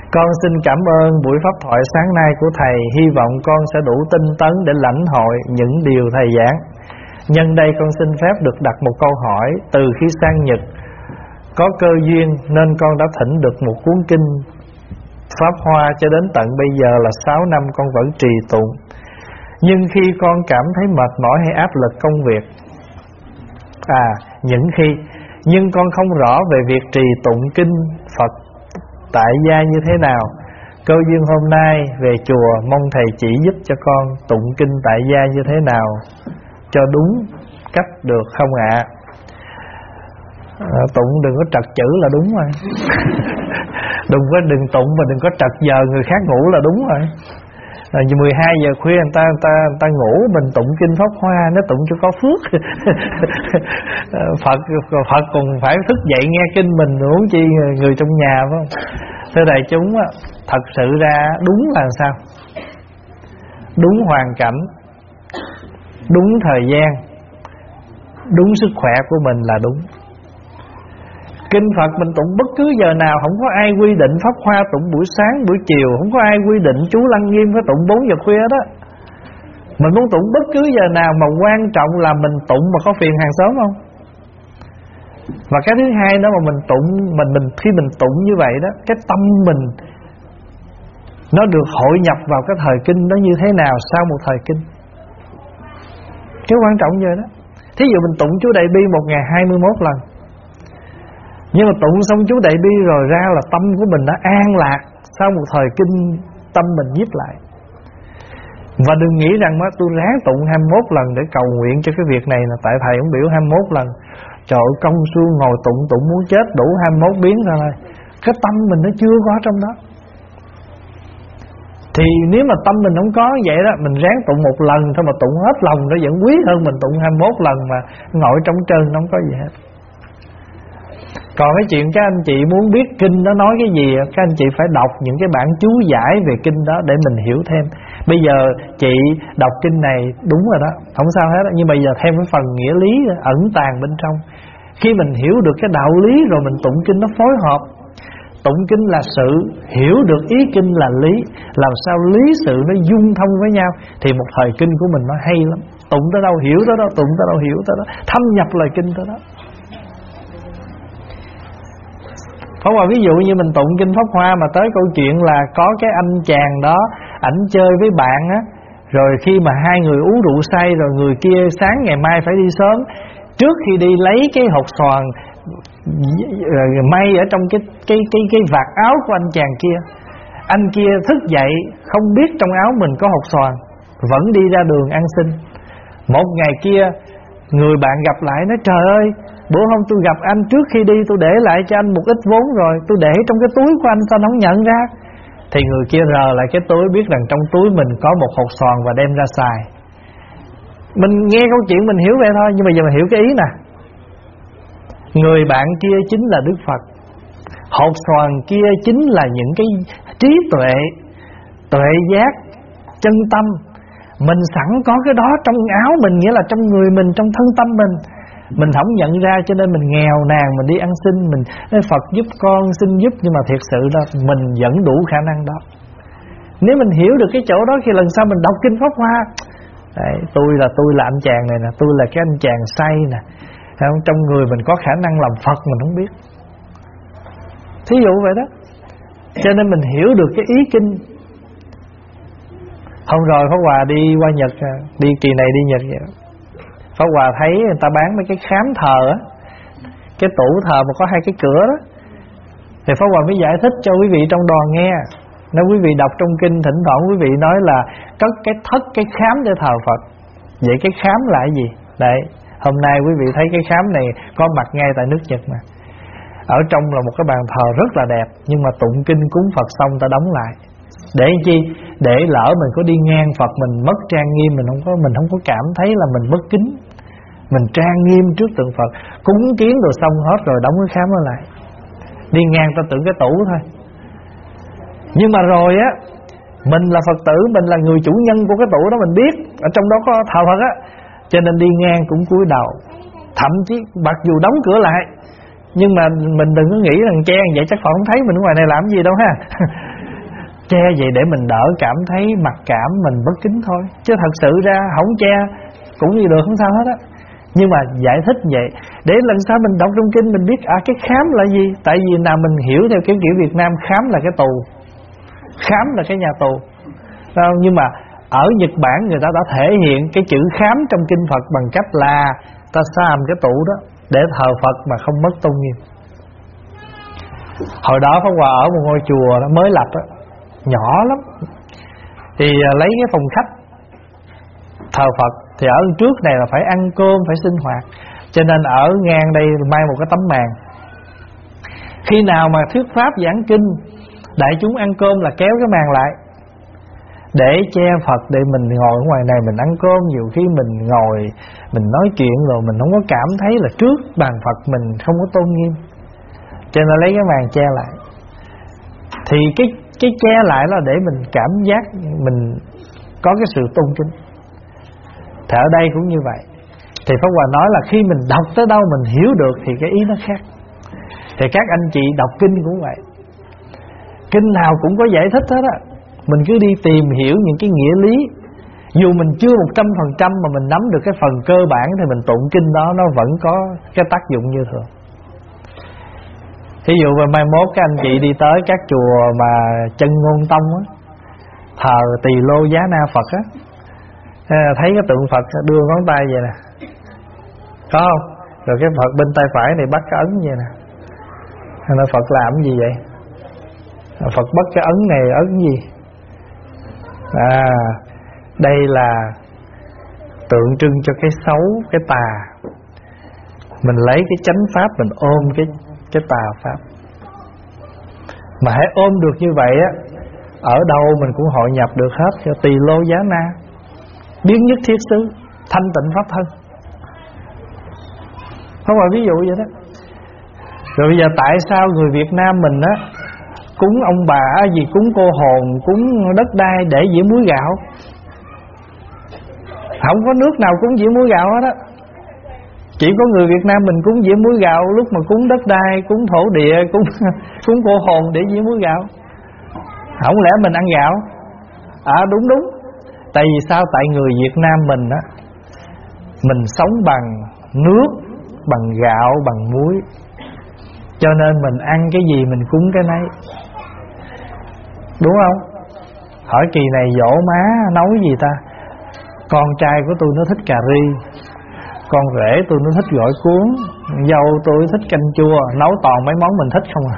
Con xin cảm ơn buổi pháp thoại sáng nay của Thầy. Hy vọng con sẽ đủ tinh tấn để lãnh hội những điều Thầy giảng. Nhân đây con xin phép được đặt một câu hỏi. Từ khi sang Nhật có cơ duyên nên con đã thỉnh được một cuốn kinh Pháp Hoa. Cho đến tận bây giờ là 6 năm con vẫn trì tụng. Nhưng khi con cảm thấy mệt mỏi hay áp lực công việc, nhưng con không rõ về việc trì tụng kinh Phật tại gia như thế nào. Cơ duyên hôm nay về chùa, mong Thầy chỉ giúp cho con tụng kinh tại gia như thế nào cho đúng cách được không ạ? Tụng đừng có trật chữ là đúng rồi. Đừng tụng mà đừng có trật giờ người khác ngủ là đúng rồi. 12 giờ khuya người ta ngủ, mình tụng kinh Pháp Hoa, nó tụng cho có phước. Phật còn phải thức dậy nghe kinh mình, huống chi người trong nhà, phải không? Thưa đại chúng, thật sự ra đúng là sao? Đúng hoàn cảnh, đúng thời gian, đúng sức khỏe của mình là đúng. Kinh Phật mình tụng bất cứ giờ nào, không có ai quy định Pháp Hoa tụng buổi sáng, buổi chiều, không có ai quy định chú Lăng Nghiêm phải tụng 4 giờ khuya đó. Mình muốn tụng bất cứ giờ nào, mà quan trọng là mình tụng mà có phiền hàng xóm không. Và cái thứ hai đó mà mình tụng, khi mình tụng như vậy đó, cái tâm mình nó được hội nhập vào cái thời kinh đó như thế nào sau một thời kinh. Cái quan trọng vậy đó. Thí dụ mình tụng chú Đại Bi một ngày 21 lần, nhưng mà tụng xong chú Đại Bi rồi ra là tâm của mình đã an lạc. Sau một thời kinh tâm mình nhiếp lại. Và đừng nghĩ rằng tôi ráng tụng 21 lần để cầu nguyện cho cái việc này, là tại Thầy cũng biểu 21 lần. Trời ơi, công phu ngồi tụng muốn chết, đủ 21 biến thôi. Cái tâm mình nó chưa có trong đó. Thì nếu mà tâm mình không có vậy đó, mình ráng tụng một lần thôi mà tụng hết lòng, nó vẫn quý hơn mình tụng 21 lần mà ngồi trong trơn nó không có gì hết. Còn cái chuyện các anh chị muốn biết kinh nó nói cái gì, các anh chị phải đọc những cái bản chú giải về kinh đó để mình hiểu thêm. Bây giờ chị đọc kinh này đúng rồi đó, không sao hết đó, nhưng bây giờ thêm cái phần nghĩa lý ẩn tàng bên trong. Khi mình hiểu được cái đạo lý rồi mình tụng kinh nó phối hợp. Tụng kinh là sự, hiểu được ý kinh là lý. Làm sao lý sự nó dung thông với nhau thì một thời kinh của mình nó hay lắm. Tụng tới đâu hiểu tới đó, tụng tới đâu hiểu tới đó, thâm nhập lời kinh tới đó. Không, mà ví dụ như mình tụng kinh Pháp Hoa mà tới câu chuyện là có cái anh chàng đó, ảnh chơi với bạn á, rồi khi mà hai người uống rượu say, rồi người kia sáng ngày mai phải đi sớm, trước khi đi lấy cái hột xoàn may ở trong cái vạt áo của anh chàng kia. Anh kia thức dậy không biết trong áo mình có hột xoàn, vẫn đi ra đường ăn xin. Một ngày kia người bạn gặp lại nói: trời ơi, bữa hôm tôi gặp anh, trước khi đi tôi để lại cho anh một ít vốn rồi, tôi để trong cái túi của anh, sao anh không nhận ra? Thì người kia rờ lại cái túi, biết rằng trong túi mình có một hột xoàn và đem ra xài. Mình nghe câu chuyện mình hiểu vậy thôi, nhưng mà giờ mình hiểu cái ý nè. Người bạn kia chính là Đức Phật, hột xoàn kia chính là những cái trí tuệ, tuệ giác, chân tâm. Mình sẵn có cái đó trong áo mình, nghĩa là trong người mình, trong thân tâm mình. Mình không nhận ra cho nên mình nghèo nàn, mình đi ăn xin, mình nói Phật giúp con, xin giúp. Nhưng mà thiệt sự đó mình vẫn đủ khả năng đó. Nếu mình hiểu được cái chỗ đó, khi lần sau mình đọc kinh Pháp Hoa, đấy, tôi là anh chàng này nè, tôi là cái anh chàng say nè, trong người mình có khả năng làm Phật mình không biết. Thí dụ vậy đó. Cho nên mình hiểu được cái ý kinh. Hôm rồi Pháp Hòa đi qua Nhật, đi kỳ này đi Nhật vậy đó. Pháp Hòa thấy người ta bán mấy cái khám thờ á, cái tủ thờ mà có hai cái cửa đó. Thì Pháp Hòa mới giải thích cho quý vị trong đoàn nghe. Nói quý vị đọc trong kinh, thỉnh thoảng quý vị nói là cất cái thất, cái khám để thờ Phật. Vậy cái khám là cái gì? Đấy, hôm nay quý vị thấy cái khám này có mặt ngay tại nước Nhật mà. Ở trong là một cái bàn thờ rất là đẹp, nhưng mà tụng kinh cúng Phật xong ta đóng lại. Để chi? Để lỡ mình có đi ngang Phật mình mất trang nghiêm, mình không có cảm thấy là mình bất kính. Mình trang nghiêm trước tượng Phật, cúng kiến rồi xong hết rồi đóng cái khám đó lại. Đi ngang ta tưởng cái tủ thôi. Nhưng mà rồi á, mình là Phật tử, mình là người chủ nhân của cái tủ đó, mình biết ở trong đó có thờ Phật á, cho nên đi ngang cũng cúi đầu. Thậm chí mặc dù đóng cửa lại, nhưng mà mình đừng có nghĩ rằng chen vậy chắc Phật không thấy mình ngoài này làm gì đâu ha. che vậy để mình đỡ cảm thấy mặc cảm, mình bất kính thôi. Chứ thật sự ra không che cũng như được, không sao hết á. Nhưng mà giải thích vậy để lần sau mình đọc trong kinh mình biết cái khám là gì. Tại vì nào mình hiểu theo cái kiểu Việt Nam, khám là cái tù, khám là cái nhà tù. Nhưng mà ở Nhật Bản người ta đã thể hiện cái chữ khám trong kinh Phật bằng cách là ta xàm cái tủ đó để thờ Phật mà không mất tôn nghiêm. Hồi đó Pháp Hòa ở một ngôi chùa đó mới lập đó, nhỏ lắm, thì lấy cái phòng khách thờ Phật. Thì ở trước này là phải ăn cơm, phải sinh hoạt, cho nên ở ngang đây mai một cái tấm màn. Khi nào mà thuyết pháp giảng kinh, đại chúng ăn cơm là kéo cái màn lại để che Phật, để mình ngồi ở ngoài này mình ăn cơm. Nhiều khi mình ngồi mình nói chuyện rồi mình không có cảm thấy là trước bàn Phật mình không có tôn nghiêm, cho nên lấy cái màn che lại. Thì cái che lại là để mình cảm giác mình có cái sự tôn kính. Thì ở đây cũng như vậy. Thì Pháp Hòa nói là khi mình đọc tới đâu mình hiểu được thì cái ý nó khác. Thì các anh chị đọc kinh cũng vậy, kinh nào cũng có giải thích hết á. Mình cứ đi tìm hiểu những cái nghĩa lý. Dù mình chưa 100% mà mình nắm được cái phần cơ bản thì mình tụng kinh đó nó vẫn có cái tác dụng như thường. Thí dụ về mai mốt các anh chị đi tới các chùa mà Chân Ngôn Tông á, thờ Tỳ Lô Giá Na Phật á, thấy cái tượng Phật đưa ngón tay vậy nè, có không? Rồi cái Phật bên tay phải này bắt cái ấn vậy nè. Nên Phật làm gì vậy? Phật bắt cái ấn này ấn gì? Đây là tượng trưng cho cái xấu, cái tà. Mình lấy cái chánh pháp mình ôm cái tà pháp. Mà hãy ôm được như vậy á, ở đâu mình cũng hội nhập được hết. Cho Tỳ Lô Giá Na, biến nhất thiết xứ, thanh tịnh pháp thân. Không phải ví dụ vậy đó. Rồi bây giờ tại sao người Việt Nam mình á cúng ông bà gì, cúng cô hồn, cúng đất đai để dĩa muối gạo? Không có nước nào cúng dĩa muối gạo hết á. Chỉ có người Việt Nam mình cúng dĩa muối gạo lúc mà cúng đất đai, cúng thổ địa, cúng cô hồn để dĩa muối gạo. Không lẽ mình ăn gạo? Đúng. Tại vì sao? Tại người Việt Nam mình á, mình sống bằng nước, bằng gạo, bằng muối, cho nên mình ăn cái gì mình cúng cái nấy, đúng không? Hỏi kỳ này dỗ má nấu gì ta? Con trai của tôi nó thích cà ri, con rể tôi nó thích gỏi cuốn, dâu tôi thích canh chua, nấu toàn mấy món mình thích không à.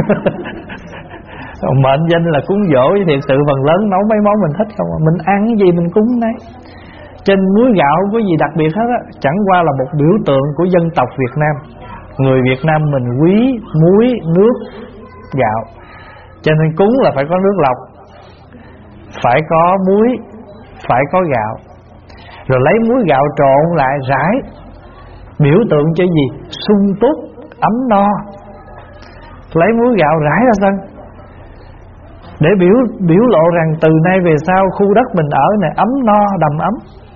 Mệnh danh là cúng dỗ, với thiệt sự phần lớn nấu mấy món mình thích không à. Mình ăn cái gì mình cúng đấy. Trên muối gạo không có gì đặc biệt hết á, chẳng qua là một biểu tượng của dân tộc Việt Nam. Người Việt Nam mình quý muối, nước, gạo, cho nên cúng là phải có nước lọc, phải có muối, phải có gạo. Rồi lấy muối gạo trộn lại rải, biểu tượng cho gì? Sung túc, ấm no. Lấy muối gạo rải ra sân để biểu lộ rằng từ nay về sau khu đất mình ở này ấm no, đầm ấm.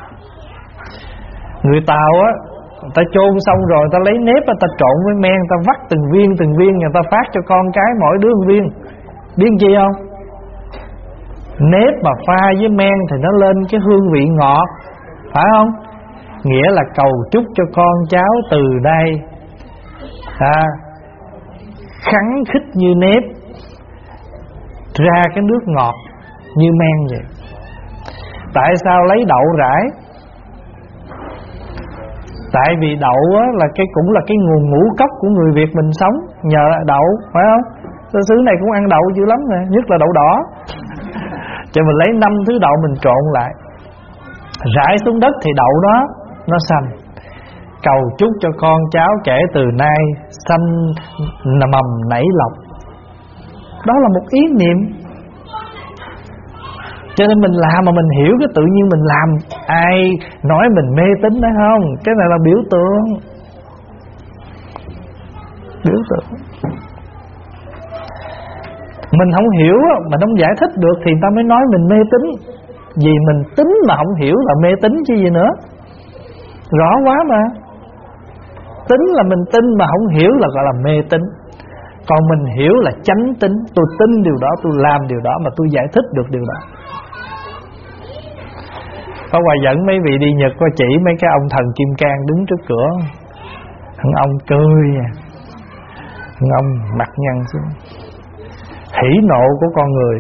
Người Tàu á, người ta chôn xong rồi người ta lấy nếp, người ta trộn với men, người ta vắt từng viên, người ta phát cho con cái mỗi đứa một viên. Biết chi không? Nếp mà pha với men thì nó lên cái hương vị ngọt, phải không? Nghĩa là cầu chúc cho con cháu từ đây khắng khích như nếp, ra cái nước ngọt như men vậy. Tại sao lấy đậu rải? Tại vì đậu á, là cũng là cái nguồn ngũ cốc của người Việt mình sống nhờ đậu, phải không? Xứ này cũng ăn đậu dữ lắm nè, nhất là đậu đỏ. Cho mình lấy 5 thứ đậu mình trộn lại, rải xuống đất thì đậu đó nó xanh. Cầu chúc cho con cháu kể từ nay xanh mầm nảy lộc. Đó là một ý niệm. Cho nên mình làm mà mình hiểu cái tự nhiên mình làm. Ai nói mình mê tín đấy không? Cái này là biểu tượng. Biểu tượng. Mình không hiểu, mình không giải thích được thì người ta mới nói mình mê tín. Vì mình tính mà không hiểu là mê tín chứ gì nữa. Rõ quá mà. Tính là mình tin mà không hiểu là gọi là mê tín. Còn mình hiểu là chánh tín, tôi tin điều đó, tôi làm điều đó, mà tôi giải thích được điều đó. Có Hòa dẫn mấy vị đi Nhật qua chỉ mấy cái ông thần kim cang đứng trước cửa. Thằng ông cười à, thằng ông mặt nhăn xuống. Hỉ nộ của con người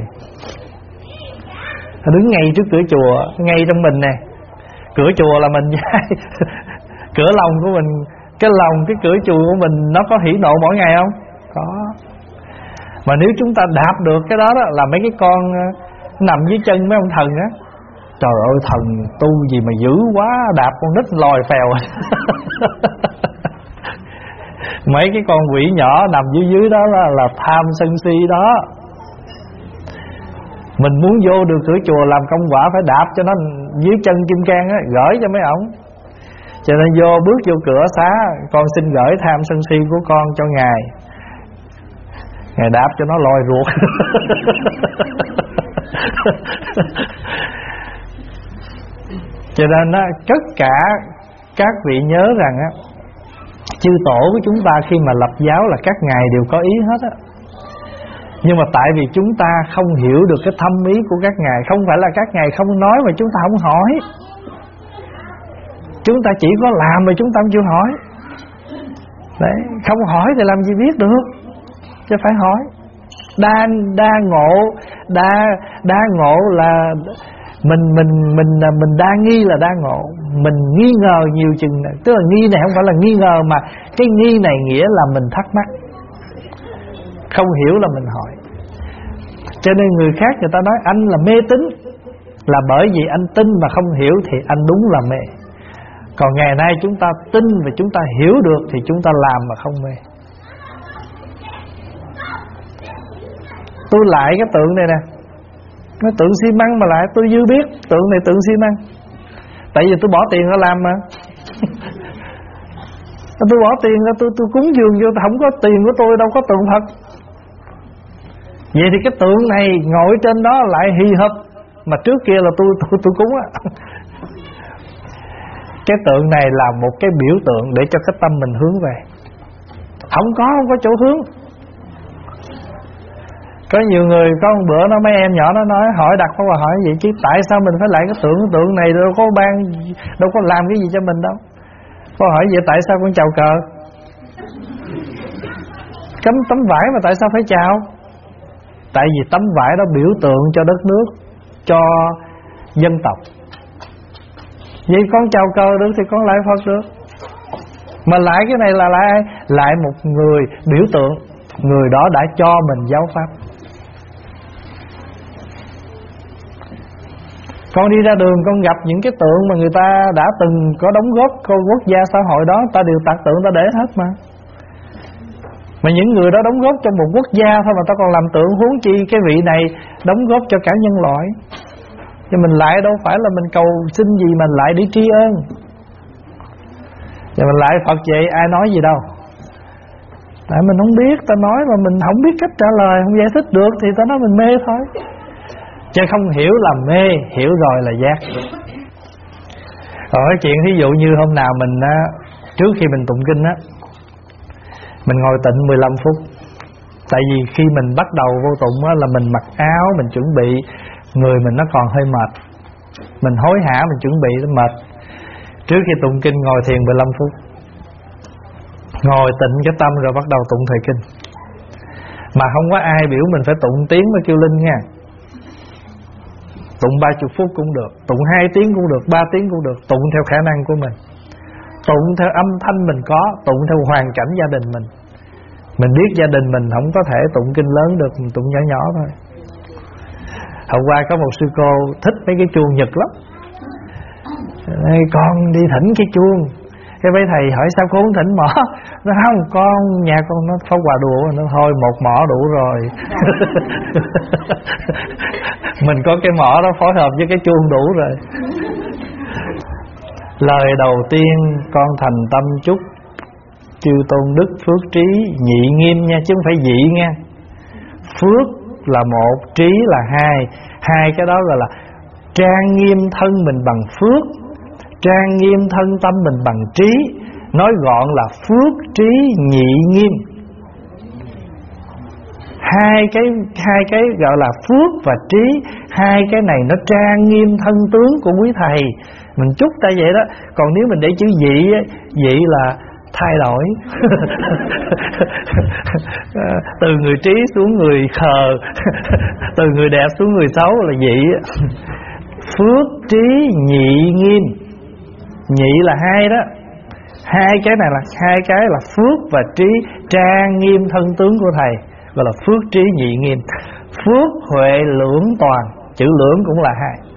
đứng ngay trước cửa chùa, ngay trong mình nè. Cửa chùa là mình cửa lòng của mình, cái lòng, cái cửa chùa của mình nó có hỉ nộ mỗi ngày không? Có. Mà nếu chúng ta đạp được cái đó, là mấy cái con nằm dưới chân mấy ông thần á. Trời ơi, thần tu gì mà dữ quá, đạp con nít lòi phèo. Mấy cái con quỷ nhỏ nằm dưới đó là tham sân si đó. Mình muốn vô được cửa chùa làm công quả phải đạp cho nó dưới chân kim cang á, gửi cho mấy ổng. Cho nên bước vô cửa xá, con xin gửi tham sân si của con cho Ngài. Ngài đạp cho nó lòi ruột. Cho nên á, tất cả các vị nhớ rằng á, chư tổ của chúng ta khi mà lập giáo là các ngài đều có ý hết á. Nhưng mà tại vì chúng ta không hiểu được cái thâm ý của các ngài. Không phải là các ngài không nói mà chúng ta không hỏi. Chúng ta chỉ có làm mà chúng ta không chịu hỏi. Đấy, không hỏi thì làm gì biết được, chứ phải hỏi. Đa ngộ là mình đa nghi là đa ngộ. Mình nghi ngờ nhiều chừng này. Tức là nghi này không phải là nghi ngờ, mà cái nghi này nghĩa là mình thắc mắc, không hiểu là mình hỏi. Cho nên người khác người ta nói anh là mê tín, là bởi vì anh tin mà không hiểu thì anh đúng là mê. Còn ngày nay chúng ta tin và chúng ta hiểu được thì chúng ta làm mà không mê. Tôi lại cái tượng này nè, nó tượng xi măng mà lại tôi dư biết tượng này tượng xi măng. Tại vì tôi bỏ tiền ra làm mà. Tôi bỏ tiền ra tôi cúng dường vô, không có tiền của tôi đâu có tượng Phật. Vậy thì cái tượng này ngồi trên đó lại hì hập, mà trước kia là tôi cúng á. Cái tượng này là một cái biểu tượng để cho cái tâm mình hướng về. Không có chỗ hướng. Có nhiều người, có một bữa nó mấy em nhỏ nó nói, đặt Pháp Hòa hỏi vậy chứ tại sao mình phải lại cái tượng này, đâu có làm cái gì cho mình đâu. Pháp hỏi vậy tại sao con chào cờ? Tấm vải mà tại sao phải chào? Tại vì tấm vải đó biểu tượng cho đất nước, cho dân tộc. Vậy con chào cờ được thì con lại Phật được. Mà lại cái này là lại ai? Lại một người biểu tượng. Người đó đã cho mình giáo pháp. Con đi ra đường con gặp những cái tượng mà người ta đã từng có đóng góp cho quốc gia xã hội đó, ta đều tạc tượng ta để hết mà. Mà những người đó đóng góp cho một quốc gia thôi mà ta còn làm tượng, huống chi cái vị này đóng góp cho cả nhân loại. Chứ mình lại đâu phải là mình cầu xin gì, mà lại để tri ân. Và mình lại Phật vậy ai nói gì đâu. Tại mình không biết, ta nói mà mình không biết cách trả lời, không giải thích được thì ta nói mình mê thôi. Chứ không hiểu là mê, hiểu rồi là giác. Rồi cái chuyện ví dụ như hôm nào mình trước khi mình tụng kinh á, mình ngồi tịnh 15 phút. Tại vì khi mình bắt đầu vô tụng á, là mình mặc áo, mình chuẩn bị, người mình nó còn hơi mệt, mình hối hả, mình chuẩn bị nó mệt. Trước khi tụng kinh ngồi thiền 15 phút, ngồi tịnh cái tâm rồi bắt đầu tụng thời kinh. Mà không có ai biểu mình phải tụng tiếng với kêu linh nha. Tụng 30 phút cũng được, tụng 2 tiếng cũng được, 3 tiếng cũng được. Tụng theo khả năng của mình, tụng theo âm thanh mình có, tụng theo hoàn cảnh gia đình mình. Mình biết gia đình mình không có thể tụng kinh lớn được, mình tụng nhỏ nhỏ thôi. Hôm qua có một sư cô thích mấy cái chuông Nhật lắm. Con đi thỉnh cái chuông. Cái mấy thầy hỏi sao cô không thỉnh mỏ? Nó không, con nhà con nó Pháp Hòa đùa. Nó thôi một mỏ đủ rồi. Mình có cái mỏ đó phối hợp với cái chuông đủ rồi. Lời đầu tiên con thành tâm chúc chư tôn đức phước trí nhị nghiêm nha, chứ không phải dị nha. Phước là một, trí là hai. Hai cái đó gọi là trang nghiêm thân mình bằng phước, trang nghiêm thân tâm mình bằng trí. Nói gọn là phước trí nhị nghiêm. hai cái gọi là phước và trí, hai cái này nó trang nghiêm thân tướng của quý thầy. Mình chúc ta vậy đó. Còn nếu mình để chữ dị á, dị là thay đổi từ người trí xuống người khờ, từ người đẹp xuống người xấu là dị. Phước trí nhị nghiêm, nhị là hai đó. Hai cái này là hai cái là phước và trí trang nghiêm thân tướng của thầy, gọi là phước trí nhị nghiêm. Phước huệ lưỡng toàn, chữ lưỡng cũng là hai.